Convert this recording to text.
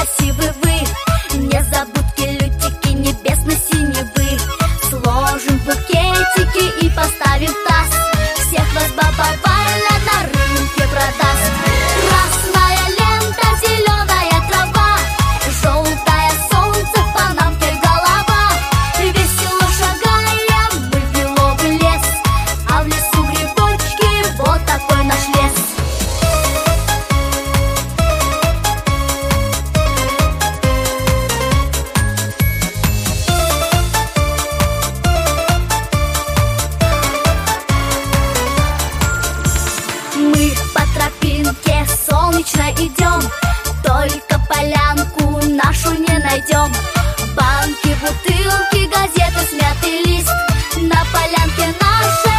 красивы вы, незабудки, лютики небесно-синевы. Сложим букетики и поставим в таз. Всех вас баба Валя на рынке продаст. Красная лента, зеленая трава, желтое солнце, в панамке голова. Весело шагаем мы в беловый лес, а в лесу грибочки, вот такой наш лес. Мы по тропинке солнечной идем, только полянку нашу не найдем. Банки, бутылки, газеты, смятый лист. На полянке нашей